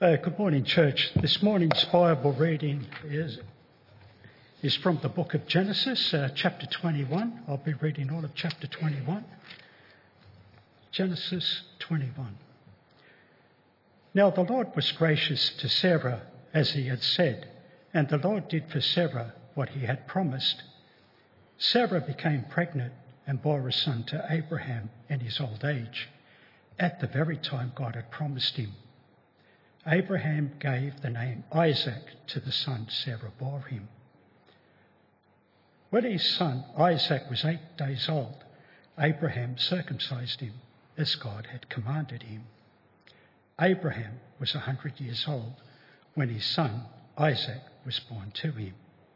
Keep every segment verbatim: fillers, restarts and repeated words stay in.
Uh, good morning, church. This morning's Bible reading is, is from the book of Genesis, uh, chapter twenty-one. I'll be reading all of chapter twenty-one. Genesis twenty-one. Now the Lord was gracious to Sarah, as he had said, and the Lord did for Sarah what he had promised. Sarah became pregnant and bore a son to Abraham in his old age, at the very time God had promised him. Abraham gave the name Isaac to the son Sarah bore him. When his son Isaac was eight days old, Abraham circumcised him as God had commanded him. Abraham was a hundred years old when his son Isaac was born to him.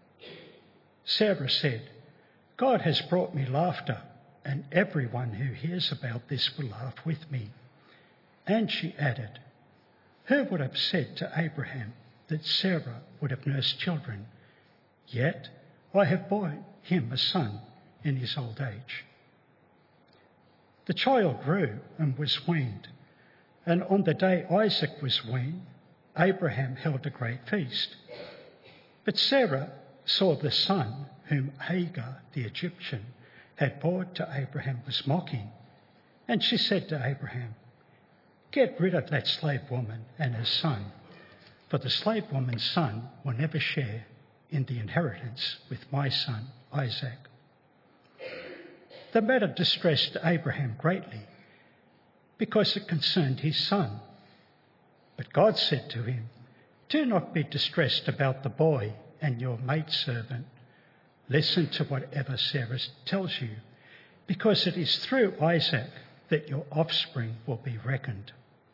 Sarah said, "God has brought me laughter, and everyone who hears about this will laugh with me." And she added, "Who would have said to Abraham that Sarah would have nursed children? Yet I have borne him a son in his old age." The child grew and was weaned, and on the day Isaac was weaned, Abraham held a great feast. But Sarah saw the son whom Hagar the Egyptian had borne to Abraham was mocking, and she said to Abraham, "Get rid of that slave woman and her son, for the slave woman's son will never share in the inheritance with my son Isaac." The matter distressed Abraham greatly, because it concerned his son. But God said to him, "Do not be distressed about the boy and your maidservant. Listen to whatever Sarah tells you, because it is through Isaac that your offspring will be reckoned.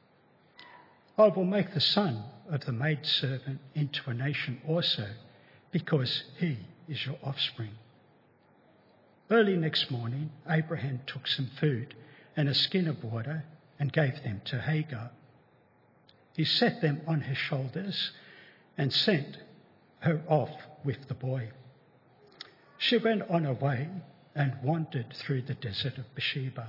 I will make the son of the maidservant into a nation also, because he is your offspring." Early next morning, Abraham took some food and a skin of water and gave them to Hagar. He set them on her shoulders and sent her off with the boy. She went on her way and wandered through the desert of Beersheba.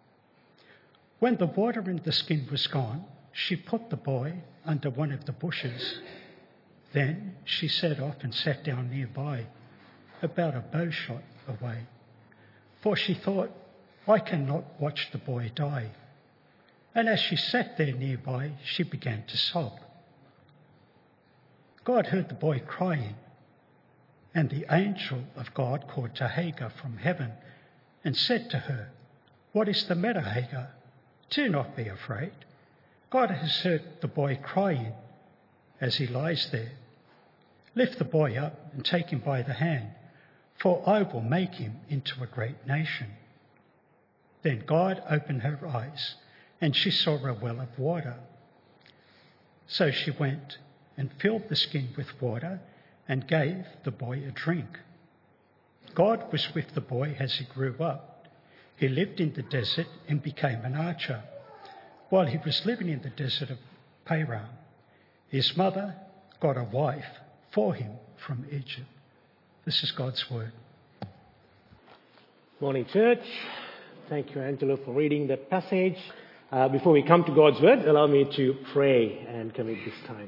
When the water in the skin was gone, she put the boy under one of the bushes. Then she set off and sat down nearby, about a bow shot away, for she thought, "I cannot watch the boy die." And as she sat there nearby, she began to sob. God heard the boy crying, and the angel of God called to Hagar from heaven and said to her, "What is the matter, Hagar? Do not be afraid. God has heard the boy crying as he lies there. Lift the boy up and take him by the hand, for I will make him into a great nation." Then God opened her eyes, and she saw a well of water. So she went and filled the skin with water and gave the boy a drink. God was with the boy as he grew up. He lived in the desert and became an archer, while he was living in the desert of Paran. His mother got a wife for him from Egypt. This is God's word. Morning, church. Thank you, Angelo, for reading that passage. Uh, before we come to God's word, allow me to pray and commit this time.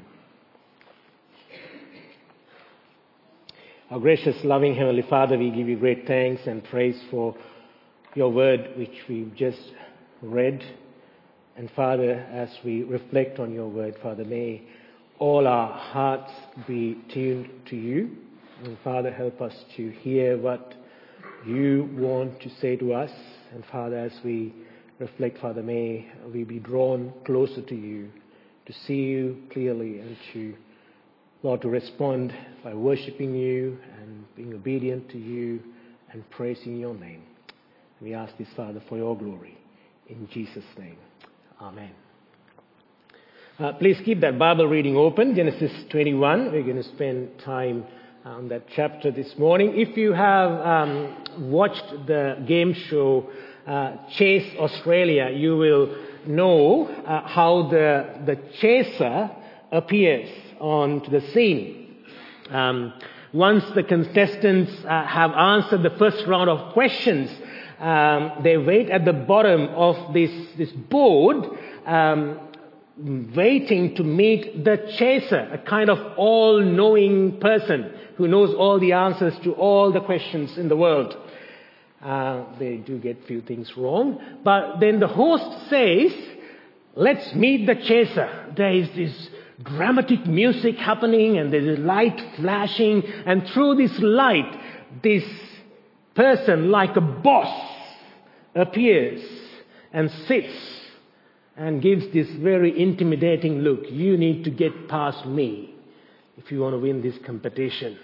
Our gracious, loving Heavenly Father, we give you great thanks and praise for your word which we've just read. And Father, as we reflect on your word, Father, may all our hearts be tuned to you. And Father, help us to hear what you want to say to us. And Father, as we reflect, Father, may we be drawn closer to you, to see you clearly and to, Lord, to respond by worshipping you and being obedient to you and praising your name. We ask this, Father, for your glory. In Jesus' name. Amen. Uh, please keep that Bible reading open. Genesis twenty-one. We're going to spend time on that chapter this morning. If you have um, watched the game show uh, Chase Australia, you will know uh, how the, the chaser appears onto the scene. Um, once the contestants uh, have answered the first round of questions, um, they wait at the bottom of this, this board um, waiting to meet the chaser, a kind of all-knowing person who knows all the answers to all the questions in the world. Uh, they do get few things wrong. But then the host says, let's meet the chaser. There is this dramatic music happening and there is light flashing. And through this light, this person like a boss appears and sits and gives this very intimidating look. You need to get past me if you want to win this competition.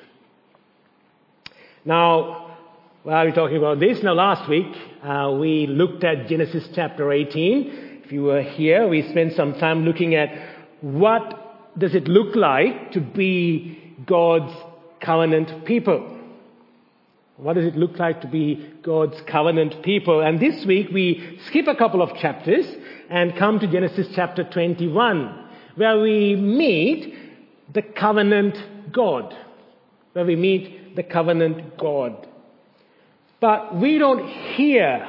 Now, why are we talking about this? Now, last week, uh, we looked at Genesis chapter eighteen. If you were here, we spent some time looking at what does it look like to be God's covenant people. What does it look like to be God's covenant people? And this week, we skip a couple of chapters and come to Genesis chapter twenty-one, where we meet the covenant God. Where we meet the covenant God. But we don't hear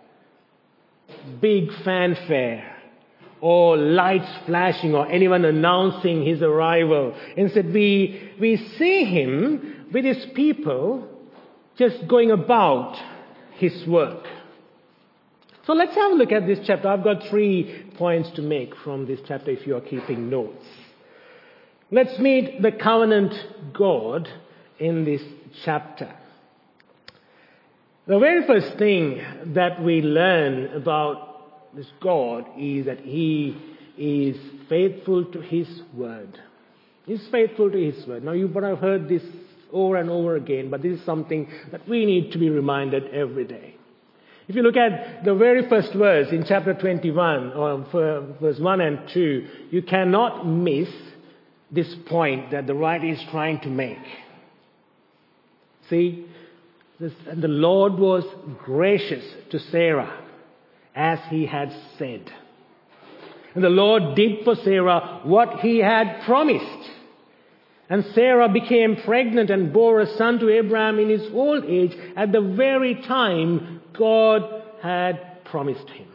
big fanfare or lights flashing or anyone announcing his arrival. Instead, we, we see him with his people just going about his work. So let's have a look at this chapter. I've got three points to make from this chapter if you are keeping notes. Let's meet the covenant God in this chapter. The very first thing that we learn about this God is that He is faithful to His word. He's faithful to His word. Now you might have heard this over and over again, but this is something that we need to be reminded every day. If you look at the very first verse in chapter twenty-one, or verse one and two, you cannot miss this point that the writer is trying to make. See, this, and the Lord was gracious to Sarah, as He had said. And the Lord did for Sarah what He had promised. And Sarah became pregnant and bore a son to Abraham in his old age at the very time God had promised him.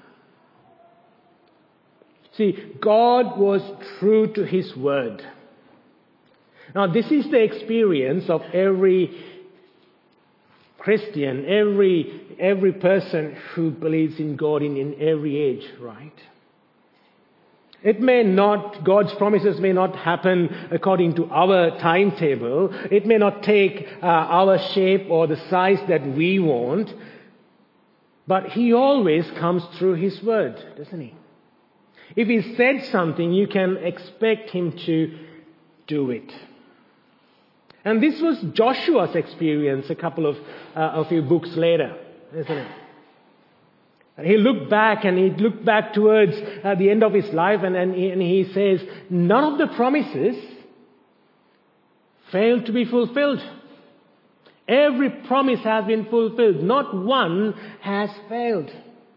See, God was true to His word. Now, this is the experience of every Christian, every every person who believes in God in, in every age, right? It may not, God's promises may not happen according to our timetable. It may not take uh, our shape or the size that we want. But He always comes through His word, doesn't He? If He said something, you can expect Him to do it. And this was Joshua's experience a couple of, uh, a few books later, isn't it? He looked back and he looked back towards uh, the end of his life and, and, he, and he says, none of the promises failed to be fulfilled. Every promise has been fulfilled. Not one has failed.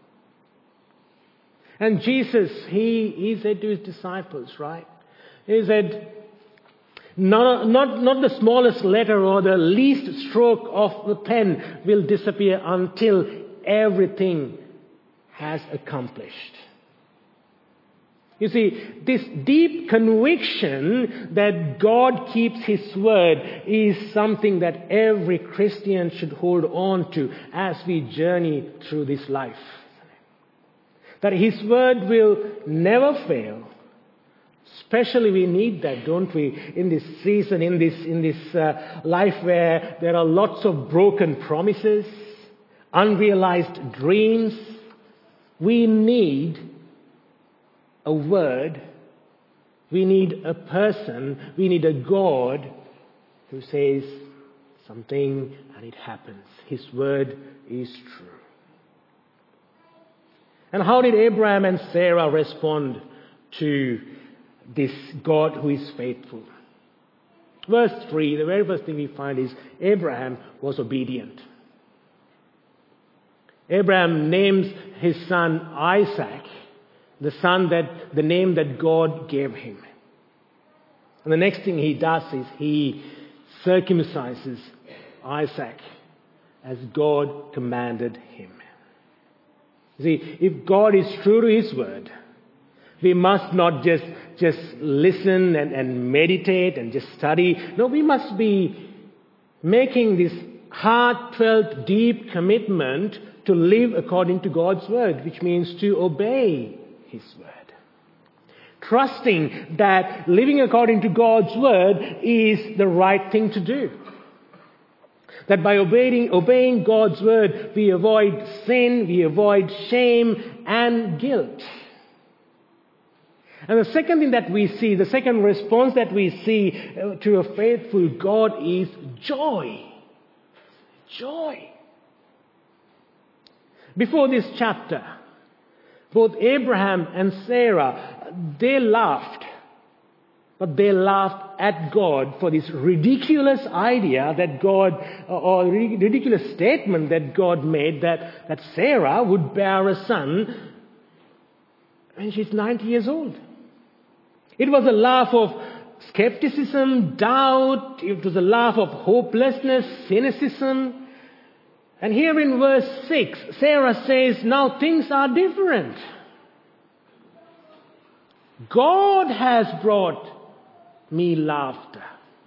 And Jesus, he, he said to His disciples, right? He said, not, not, not the smallest letter or the least stroke of the pen will disappear until everything has accomplished. You see, this deep conviction that God keeps His word is something that every Christian should hold on to as we journey through this life. That His word will never fail. Especially we need that, don't we, in this season, in this, in this uh, life where there are lots of broken promises, unrealized dreams. We need a word, we need a person, we need a God who says something and it happens. His word is true. And how did Abraham and Sarah respond to this God who is faithful? Verse three, the very first thing we find is Abraham was obedient. Abraham names his son Isaac, the son that, the name that God gave him. And the next thing he does is he circumcises Isaac as God commanded him. See, if God is true to His word, We must not just, just listen and, and meditate and just study. No, we must be making this heartfelt, deep commitment to live according to God's word, which means to obey His word. Trusting that living according to God's word is the right thing to do. That by obeying, obeying God's word, we avoid sin, we avoid shame and guilt. And the second thing that we see, the second response that we see to a faithful God is joy. Joy. Before this chapter, both Abraham and Sarah, they laughed. But they laughed at God for this ridiculous idea that God, or ridiculous statement that God made that, that Sarah would bear a son when she's ninety years old. It was a laugh of skepticism, doubt. It was a laugh of hopelessness, cynicism. And here in verse six, Sarah says, now things are different. God has brought me laughter.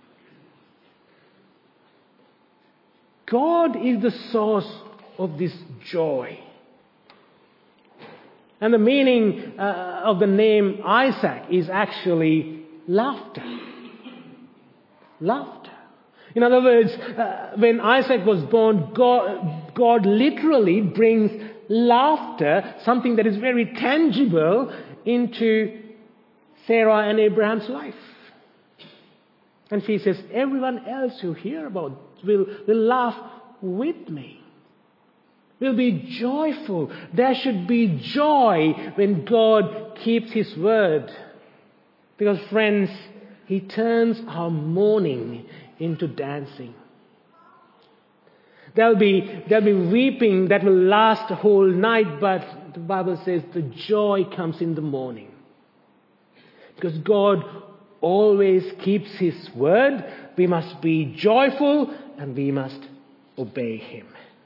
God is the source of this joy. And the meaning uh, of the name Isaac is actually laughter. Laughter. In other words, uh, when Isaac was born, God, God literally brings laughter, something that is very tangible, into Sarah and Abraham's life. And she says, everyone else you hear about will, will laugh with me. Will be joyful. There should be joy when God keeps His word. Because friends, He turns our mourning into dancing. There'll be, there'll be weeping that will last a whole night, but the Bible says the joy comes in the morning. Because God always keeps His word. We must be joyful and we must obey Him.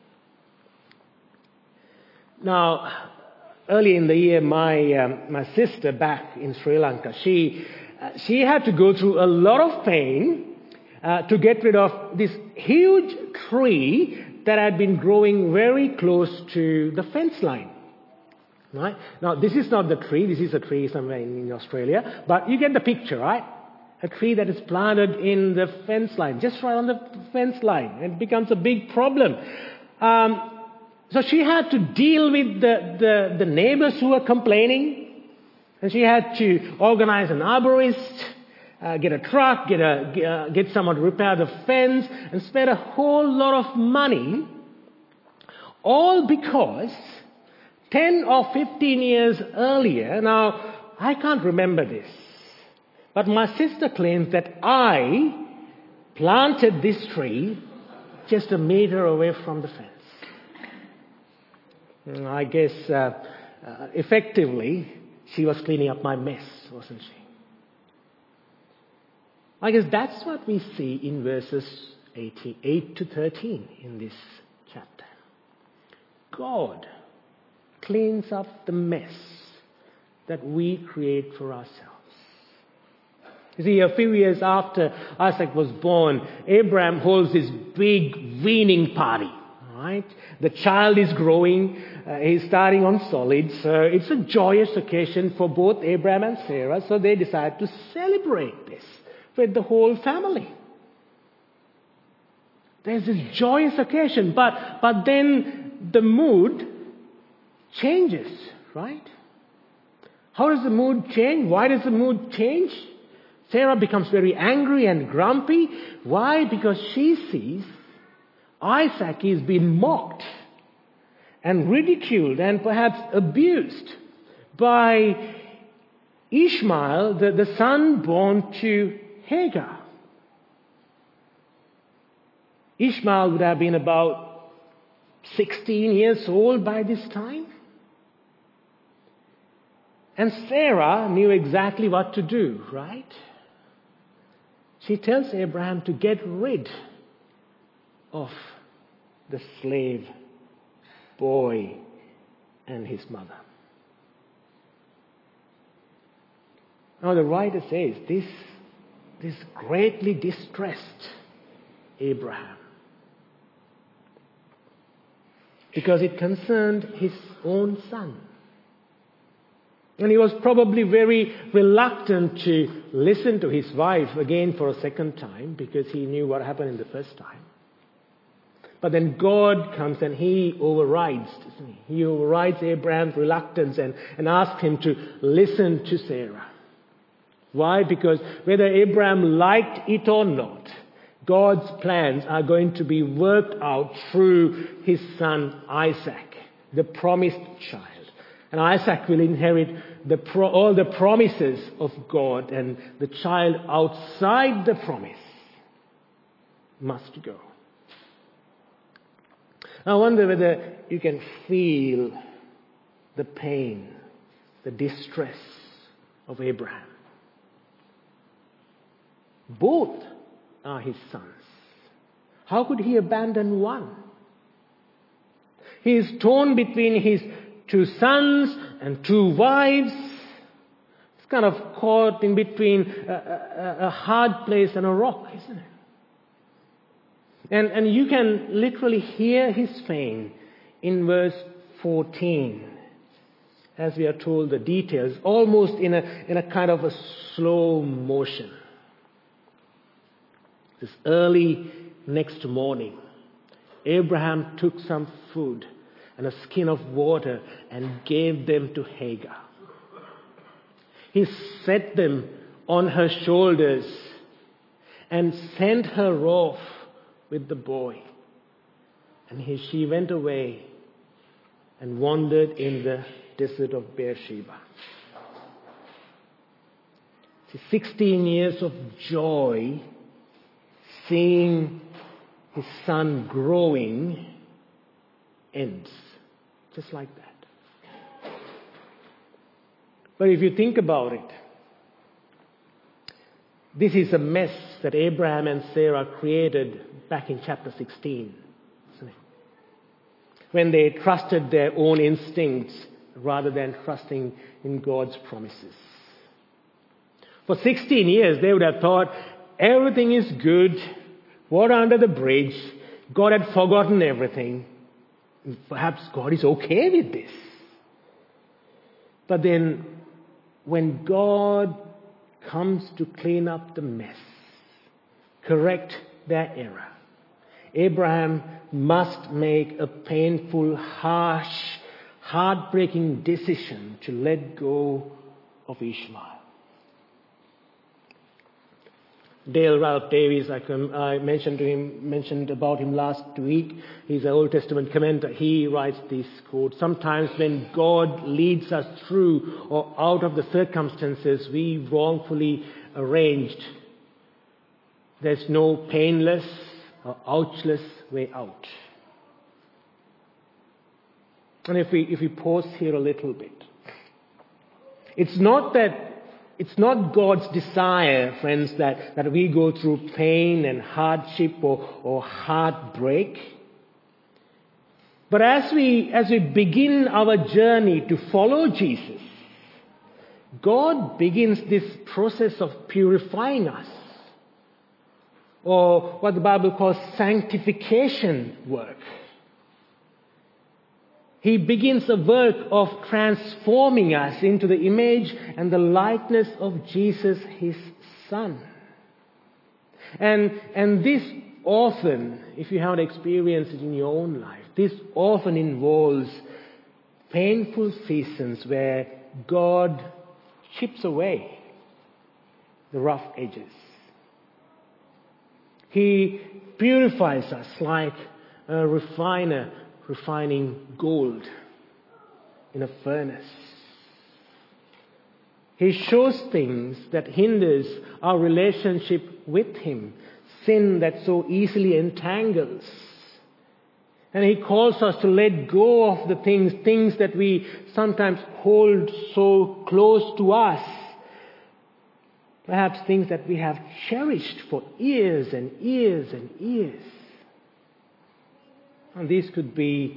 Now, early in the year, my um, my sister back in Sri Lanka, she uh, she had to go through a lot of pain uh, to get rid of this huge tree that had been growing very close to the fence line. Right? Now, this is not the tree. This is a tree somewhere in, in Australia. But you get the picture, right? A tree that is planted in the fence line, just right on the fence line. It becomes a big problem. Um, so she had to deal with the, the, the neighbors who were complaining. And she had to organize an arborist, uh, get a truck, get, a, uh, get someone to repair the fence, and spend a whole lot of money, all because ten or fifteen years earlier, now I can't remember this, but my sister claims that I planted this tree just a meter away from the fence. I guess uh, uh, effectively she was cleaning up my mess, wasn't she? I guess that's what we see in verses eighteen, eight to thirteen in this chapter. God cleans up the mess that we create for ourselves. You see, a few years after Isaac was born, Abraham holds this big weaning party. Right? The child is growing. Uh, he's starting on solids. So it's a joyous occasion for both Abraham and Sarah. So they decide to celebrate this with the whole family. There's this joyous occasion. But, but then the mood changes, right? How does the mood change? Why does the mood change? Sarah becomes very angry and grumpy. Why? Because she sees Isaac is being mocked and ridiculed and perhaps abused by Ishmael, the, the son born to Hagar. Ishmael would have been about sixteen years old by this time. And Sarah knew exactly what to do, right? She tells Abraham to get rid of the slave boy and his mother. Now the writer says this, this greatly distressed Abraham, because it concerned his own son. And he was probably very reluctant to listen to his wife again for a second time, because he knew what happened in the first time. But then God comes and he overrides, doesn't he? He overrides Abraham's reluctance and, and asks him to listen to Sarah. Why? Because whether Abraham liked it or not, God's plans are going to be worked out through his son Isaac, the promised child. And Isaac will inherit the pro- all the promises of God, and the child outside the promise must go. I wonder whether you can feel the pain, the distress of Abraham. Both are his sons. How could he abandon one? He is torn between his two sons and two wives. He's kind of caught in between a, a, a hard place and a rock, isn't it? And, and you can literally hear his pain in verse fourteen, as we are told the details, almost in a, in a kind of a slow motion. This early next morning, Abraham took some food and a skin of water and gave them to Hagar. He set them on her shoulders and sent her off with the boy. And he, she went away and wandered in the desert of Beersheba. See, sixteen years of joy, seeing his son growing, ends. Just like that. But if you think about it, this is a mess that Abraham and Sarah created back in chapter sixteen, isn't it? When they trusted their own instincts rather than trusting in God's promises. For sixteen years, they would have thought everything is good, water under the bridge, God had forgotten everything. Perhaps God is okay with this. But then, when God comes to clean up the mess, correct their error, Abraham must make a painful, harsh, heartbreaking decision to let go of Ishmael. Dale Ralph Davis, I, com- I mentioned to him, mentioned about him last week. He's an Old Testament commentator. He writes this quote: "Sometimes when God leads us through or out of the circumstances we wrongfully arranged, there's no painless or ouchless way out." And if we if we pause here a little bit, it's not that. It's not God's desire, friends, that, that we go through pain and hardship or, or heartbreak. But as we, as we begin our journey to follow Jesus, God begins this process of purifying us, or what the Bible calls sanctification work. He begins a work of transforming us into the image and the likeness of Jesus, his Son. And, and this often, if you haven't experienced it in your own life, this often involves painful seasons where God chips away the rough edges. He purifies us like a refiner refining gold in a furnace. He shows things that hinders our relationship with him, sin that so easily entangles. And he calls us to let go of the things, things that we sometimes hold so close to us. Perhaps things that we have cherished for years and years and years. And these could be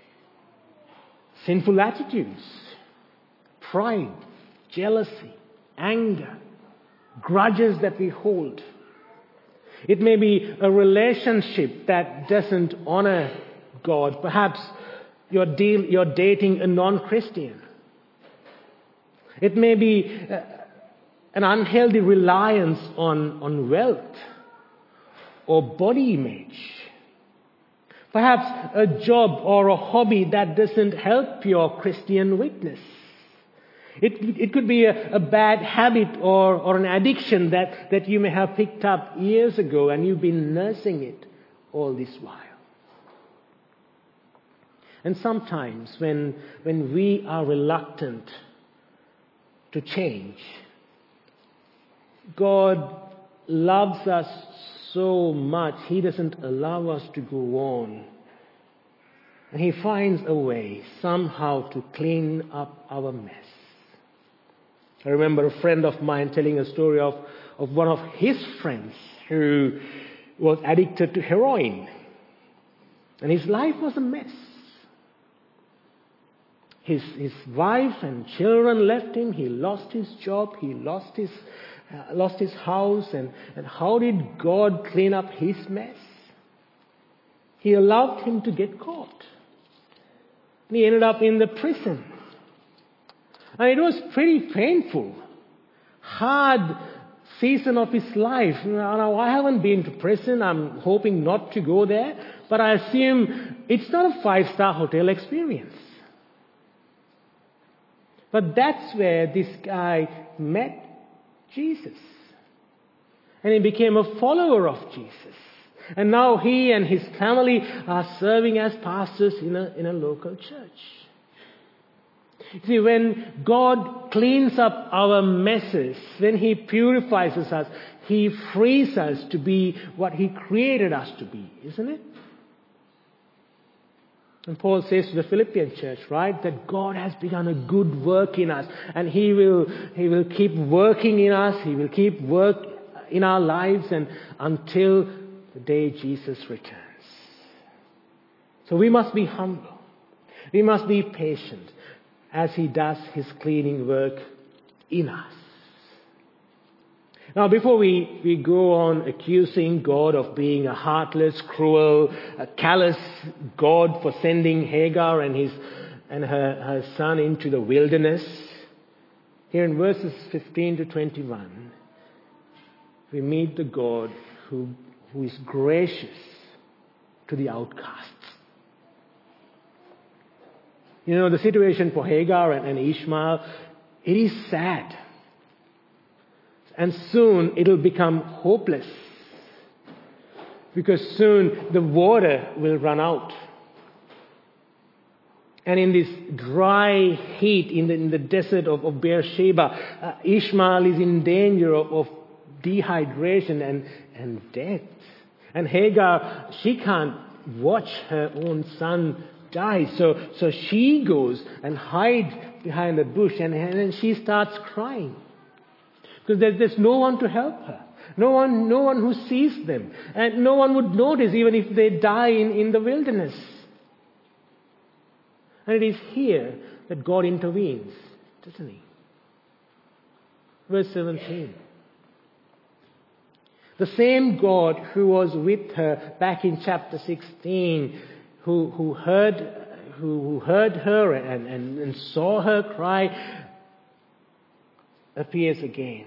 sinful attitudes, pride, jealousy, anger, grudges that we hold. It may be a relationship that doesn't honor God. Perhaps you're, deal, you're dating a non-Christian. It may be uh, an unhealthy reliance on, on wealth or body image. Perhaps a job or a hobby that doesn't help your Christian witness. It, it could be a, a bad habit or, or an addiction that, that you may have picked up years ago and you've been nursing it all this while. And sometimes when, when we are reluctant to change, God loves us so much, He doesn't allow us to go on. And He finds a way somehow to clean up our mess. I remember a friend of mine telling a story of, of one of his friends who was addicted to heroin. And his life was a mess. His, his wife and children left him. He lost his job. He lost his, uh, lost his house. And, and how did God clean up his mess? He allowed him to get caught. And he ended up in the prison. And it was pretty painful, hard season of his life. Now, I haven't been to prison. I'm hoping not to go there. But I assume it's not a five-star hotel experience. But that's where this guy met Jesus. And he became a follower of Jesus. And now he and his family are serving as pastors in a, in a local church. See, when God cleans up our messes, when He purifies us, He frees us to be what He created us to be, isn't it? And Paul says to the Philippian church, right, that God has begun a good work in us, and He will, He will keep working in us, He will keep work in our lives, and until the day Jesus returns. So we must be humble. We must be patient as He does His cleaning work in us. Now, before we, we go on accusing God of being a heartless, cruel, a callous God for sending Hagar and his and her, her son into the wilderness, here in verses fifteen to twenty-one, we meet the God who, who is gracious to the outcasts. You know, the situation for Hagar and Ishmael, it is sad. And soon it'll become hopeless. Because soon the water will run out. And in this dry heat in the, in the desert of, of Beersheba, uh, Ishmael is in danger of, of dehydration and, and death. And Hagar, she can't watch her own son die. So, so she goes and hides behind a bush and, and she starts crying. Because there's, there's no one to help her. No one, no one who sees them. And no one would notice even if they die in, in the wilderness. And it is here that God intervenes, doesn't He? Verse seventeen. The same God who was with her back in chapter sixteen, who, who heard who, who heard her and, and, and saw her cry, appears again.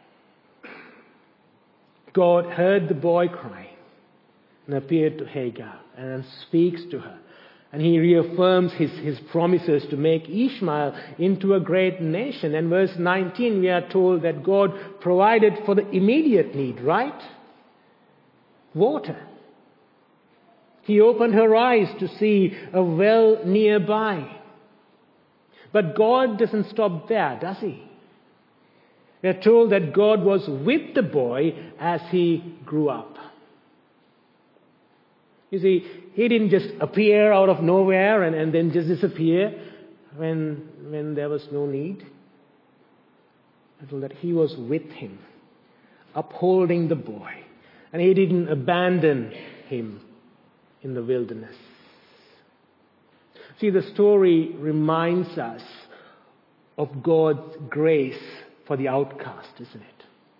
God heard the boy crying and appeared to Hagar and speaks to her. And He reaffirms his, his promises to make Ishmael into a great nation. And verse nineteen, we are told that God provided for the immediate need, right? Water. He opened her eyes to see a well nearby. But God doesn't stop there, does He? We are told that God was with the boy as he grew up. You see, He didn't just appear out of nowhere and, and then just disappear when, when there was no need. We are told that He was with him, upholding the boy. And He didn't abandon him in the wilderness. See, the story reminds us of God's grace for the outcast, isn't it?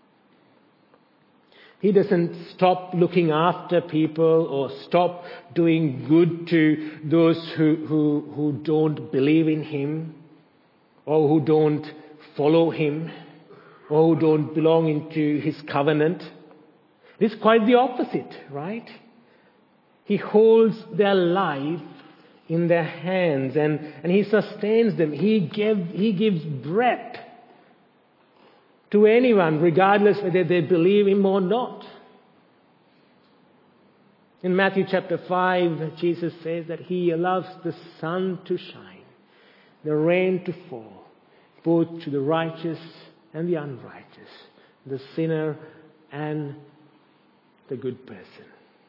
He doesn't stop looking after people or stop doing good to those who, who, who don't believe in him or who don't follow him or who don't belong into his covenant. It's quite the opposite, right? He holds their life in their hands and, and he sustains them. He, give, he gives breath to anyone, regardless whether they believe him or not. In Matthew chapter five, Jesus says that he allows the sun to shine, the rain to fall, both to the righteous and the unrighteous, the sinner and the good person.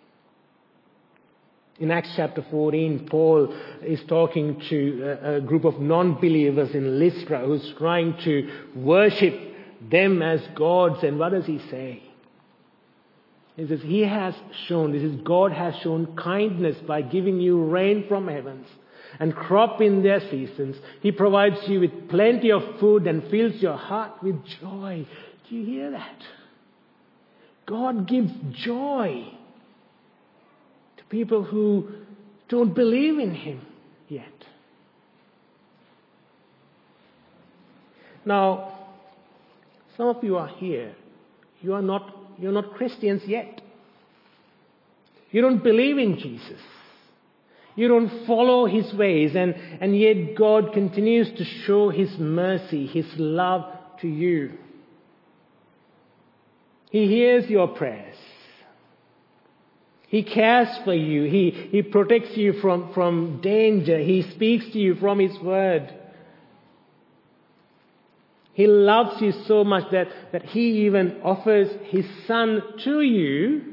In Acts chapter fourteen, Paul is talking to a, a group of non-believers in Lystra who's trying to worship them as gods. And what does he say? He says, He has shown, this is God has shown kindness by giving you rain from heavens and crop in their seasons. He provides you with plenty of food and fills your heart with joy. Do you hear that? God gives joy to people who don't believe in him yet. Now, some of you are here. You are not, you're not Christians yet. You don't believe in Jesus. You don't follow his ways, and, and yet God continues to show his mercy, his love to you. He hears your prayers. He cares for you. He, he protects you from, from danger. He speaks to you from his word. He loves you so much that, that he even offers his son to you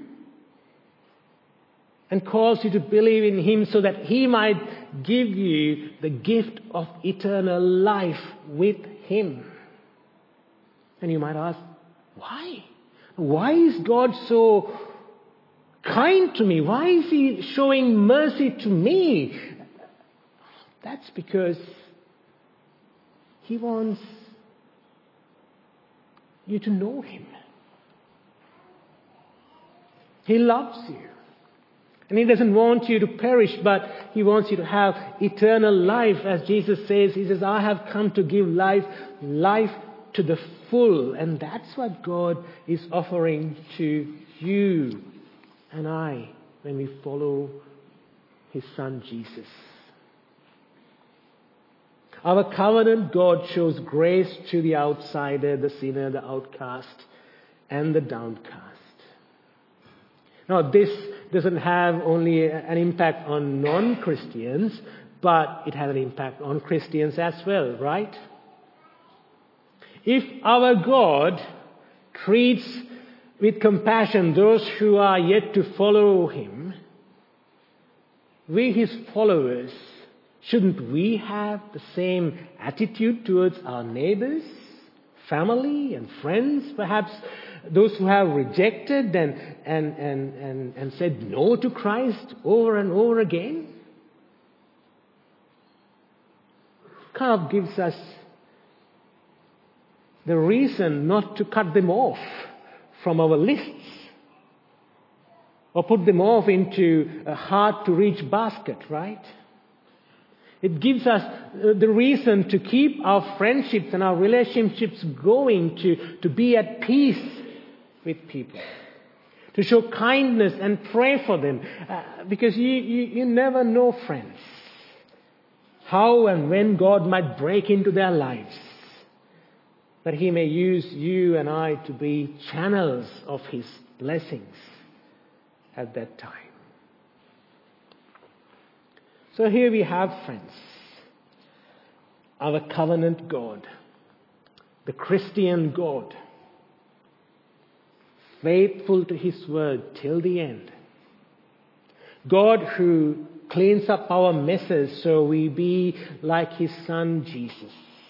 and calls you to believe in him so that he might give you the gift of eternal life with him. And you might ask, why? Why is God so kind to me? Why is he showing mercy to me? That's because he wants you to know him. He loves you. And he doesn't want you to perish, but he wants you to have eternal life. As Jesus says, he says, I have come to give life, life to the full. And that's what God is offering to you and I when we follow his son Jesus. Our covenant God shows grace to the outsider, the sinner, the outcast, and the downcast. Now, this doesn't have only an impact on non-Christians, but it has an impact on Christians as well, right? If our God treats with compassion those who are yet to follow him, we, his followers, shouldn't we have the same attitude towards our neighbors, family and friends, perhaps those who have rejected and, and, and, and, and said no to Christ over and over again? Kind of gives us the reason not to cut them off from our lists or put them off into a hard-to-reach basket, right? It gives us the reason to keep our friendships and our relationships going, to, to be at peace with people, to show kindness and pray for them. Uh, because you, you, you never know, friends, how and when God might break into their lives, that he may use you and I to be channels of his blessings at that time. So here we have, friends, our covenant God, the Christian God, faithful to his word till the end. God who cleans up our messes so we be like his son Jesus.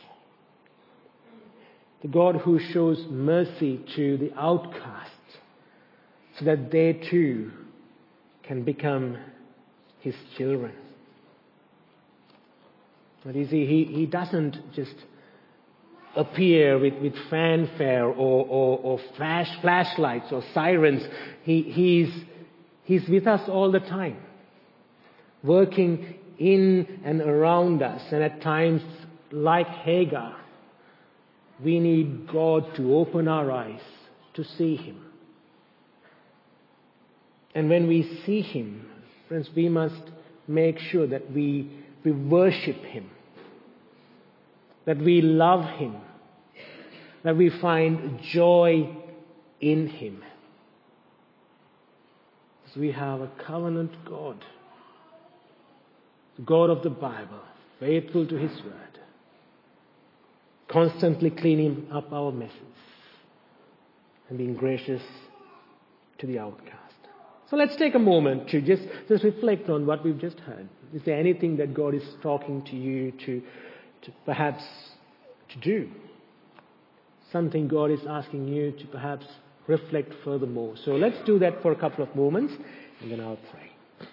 The God who shows mercy to the outcast so that they too can become his children. But you see, he, he doesn't just appear with, with fanfare or, or, or flash flashlights or sirens. He, he's, he's with us all the time, working in and around us. And at times, like Hagar, we need God to open our eyes to see Him. And when we see Him, friends, we must make sure that we, we worship Him, that we love Him, that we find joy in Him. Because we have a covenant God, the God of the Bible, faithful to His word, constantly cleaning up our messes and being gracious to the outcast. So let's take a moment to just, just reflect on what we've just heard. Is there anything that God is talking to you to, to perhaps to do? Something God is asking you to perhaps reflect furthermore. So let's do that for a couple of moments, and then I'll pray.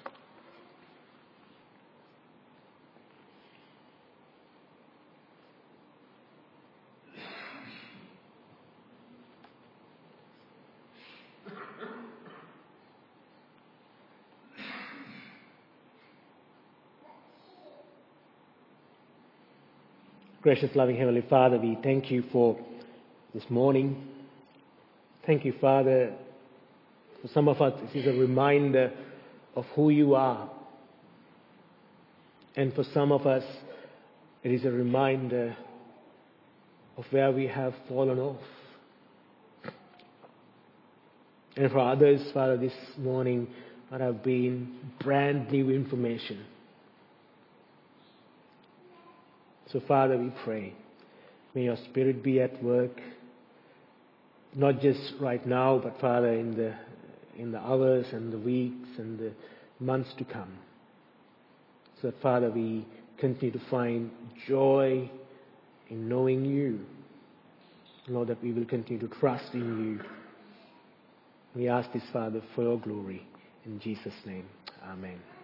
Gracious, loving Heavenly Father, we thank you for this morning. Thank you, Father. For some of us, this is a reminder of who you are. And for some of us, it is a reminder of where we have fallen off. And for others, Father, this morning might have been brand new information. So, Father, we pray, may your Spirit be at work, not just right now, but, Father, in the in the hours and the weeks and the months to come. So that, Father, we continue to find joy in knowing you. Lord, that we will continue to trust in you. We ask this, Father, for your glory. In Jesus' name, amen.